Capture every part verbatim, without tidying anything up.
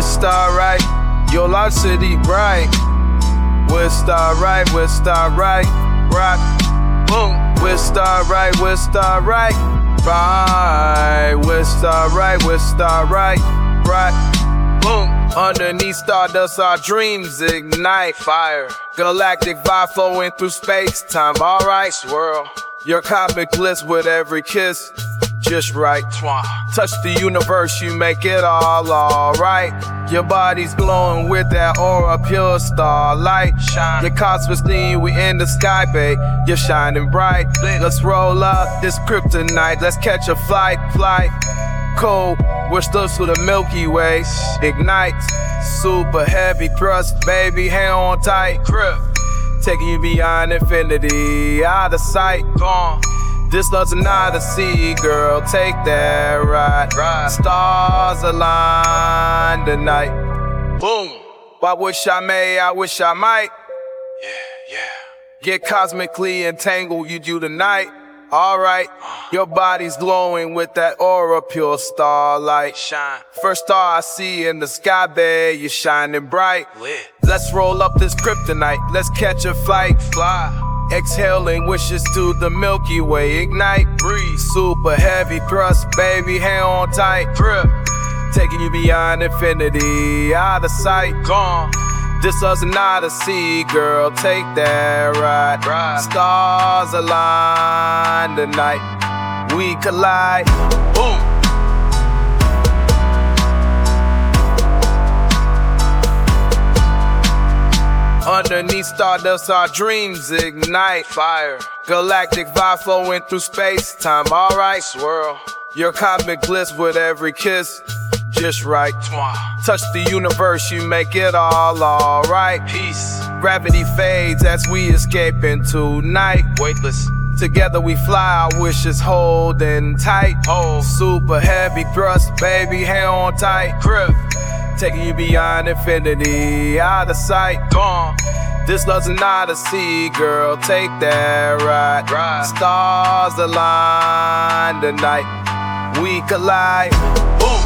star right, your life city bright. We're star right, we're star right, rock, boom. We're star right, we're star right, right. We're star right, we're star right, right, boom. Underneath stardust, our dreams ignite fire. Galactic vibe flowing through space-time. Alright, swirl your cosmic bliss with every kiss. Just right. Touch the universe, you make it all alright. Your body's glowing with that aura, pure starlight. Shine. Your cosmos theme, we in the sky, babe. You're shining bright. Let's roll up this kryptonite. Let's catch a flight, flight. Cold, we're still to the Milky Way. Ignites, super heavy thrust, baby, hang on tight. Grip, taking you beyond infinity, out of sight. Gone. This love's not to see, girl, take that ride. Ride. Stars align tonight. Boom. I wish I may, I wish I might. Yeah, yeah. Get cosmically entangled, you do tonight. Alright, your body's glowing with that aura, pure starlight. Shine. First star I see in the sky, babe, you're shining bright. Lit. Let's roll up this kryptonite, let's catch a flight. Fly. Exhaling wishes to the Milky Way, ignite. Breathe. Super heavy thrust, baby, hang on tight. Grip. Taking you beyond infinity, out of sight. Gone. This us not a sea, girl, take that ride. Ride. Stars align tonight, we collide. Boom. Underneath stardust, our dreams ignite fire. Galactic vibe flowing through space-time. Alright, swirl your cosmic bliss with every kiss. Just right. Touch the universe, you make it all alright. Peace. Gravity fades as we escape into night. Weightless. Together we fly, our wishes holding tight. Hold. Super heavy thrust, baby, hang on tight. Grip. Taking you beyond infinity, out of sight. Gone. This love's not a sea, girl, take that ride. Ride. Stars align tonight, we collide. Boom.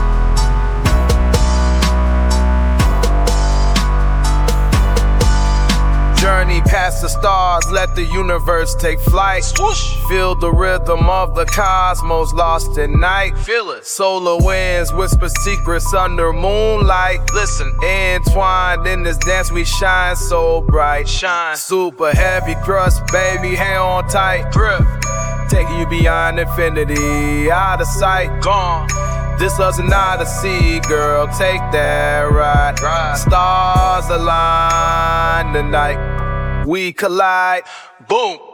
Journey past the stars, let the universe take flight. Swoosh. Feel the rhythm of the cosmos lost in night. Feel it. Solar winds whisper secrets under moonlight. Listen, entwined in this dance we shine so bright. Shine. Super heavy thrust, baby, hang on tight. Grip. Taking you beyond infinity, out of sight. Gone. This love's not a sea, girl, take that ride. Ride. Stars align tonight, we collide. Boom.